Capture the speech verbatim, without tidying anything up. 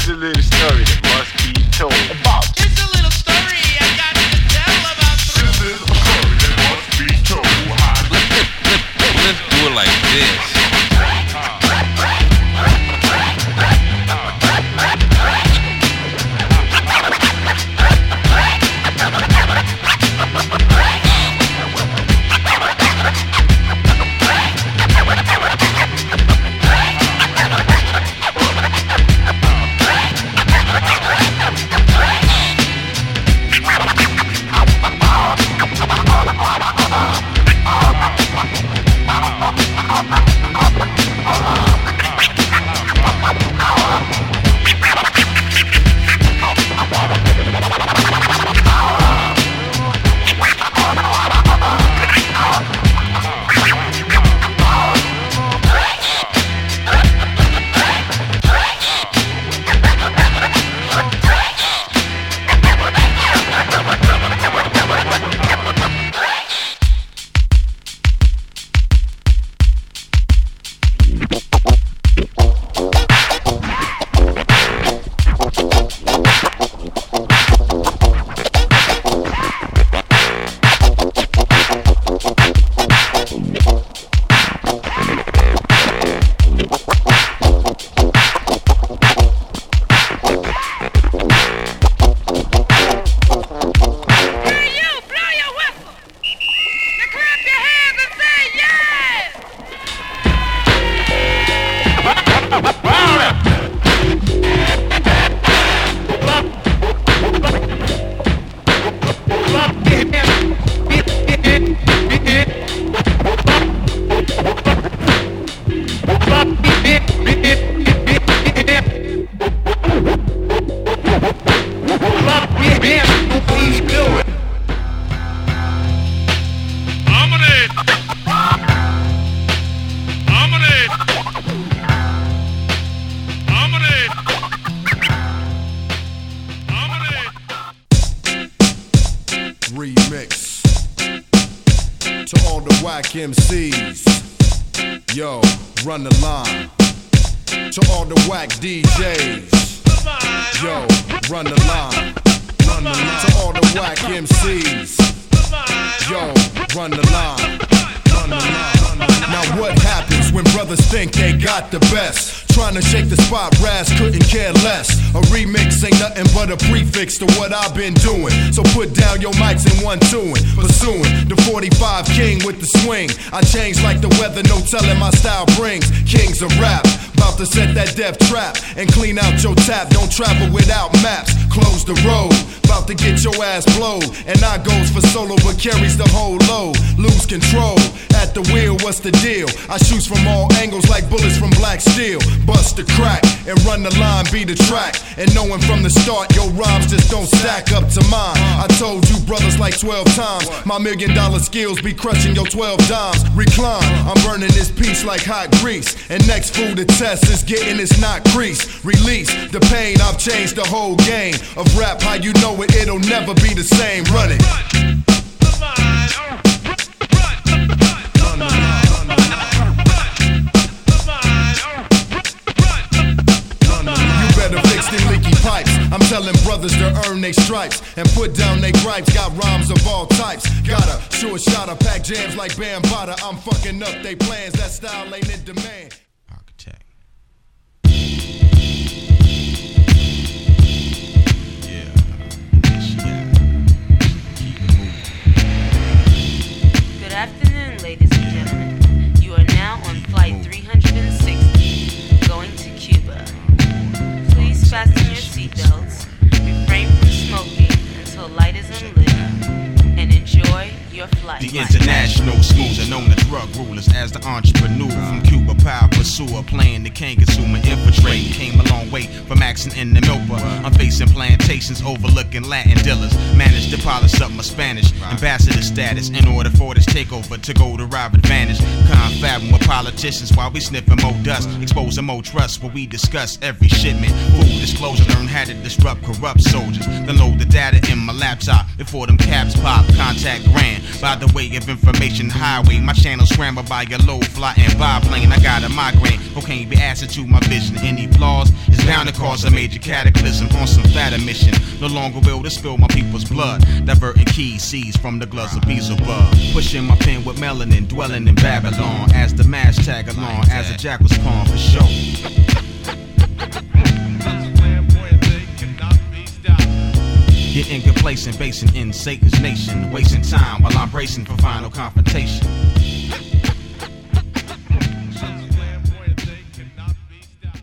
a little story that must be told. About. Here's a little story I got to tell about. This is a story that must be told. Let's do it like this. Remix to all the whack M Cs. Yo, run the line. To all the whack D Js. Yo, run the line. Run the line. To all the whack M Cs. Yo, run the line. Run the line. Now what happens when brothers think they got the best? Trying to shake the spot, Raz couldn't care less. A remix ain't nothing but a prefix to what I've been doing. So put down your mics and one tuning. Pursuing the forty-five king with the swing. I change like the weather, no telling my style brings. Kings of rap, about to set that death trap and clean out your tap. Don't travel without maps, close the road. About to get your ass blowed. And I goes for solo but carries the whole load. Lose control, at the wheel, what's the deal? I shoot from all angles like bullets from black steel. Bust the crack and run the line, be the track. And knowing from the start, your rhymes just don't stack up to mine. I told you brothers like twelve times, my million dollar skills be crushing your twelve dimes. Recline, I'm burning this piece like hot grease. And next food to test is getting this knot crease. Release the pain, I've changed the whole game of rap. How you know it, it'll never be the same. Run it. Leaky pipes. I'm telling brothers to earn they stripes and put down they gripes. Got rhymes of all types. Got a sure shot of pack jams like Bambaataa. I'm fucking up they plans. That style ain't in demand. Architect. Yeah. Yeah. Keep it moving. Good afternoon, ladies and gentlemen. You are now on flight three hundred sixty, going to Cuba. Please fasten your seatbelts, refrain from smoking until light is unlit, and enjoy your flight. The international schools are known as drug rulers as the entrepreneur from Cuba, power pursuer, playing the king consumer, infiltrating. Came a long way from accent in the Milpa. I'm facing plantations overlooking Latin dealers. Managed to polish up my Spanish ambassador status in order for this takeover to go to rob advantage. Confabbing with politicians while we sniffing more dust, exposing more trust where we discuss every shipment. Full disclosure, learn how to matter, disrupt corrupt soldiers. Then load the data in my laptop before them caps pop. Contact grand by the way of information highway. My channel scrambled by your low fly and biplane. I got a migraine, cocaine be acid to my vision. Any flaws is bound to cause a major cataclysm on some fatter mission. No longer will to spill my people's blood, diverting keys seized from the gloves of Beelzebub. Pushing my pen with melanin, dwelling in Babylon as the mash tag along as a jack was pawn for show. Getting complacent, basing in Satan's nation, wasting time while I'm bracing for final confrontation.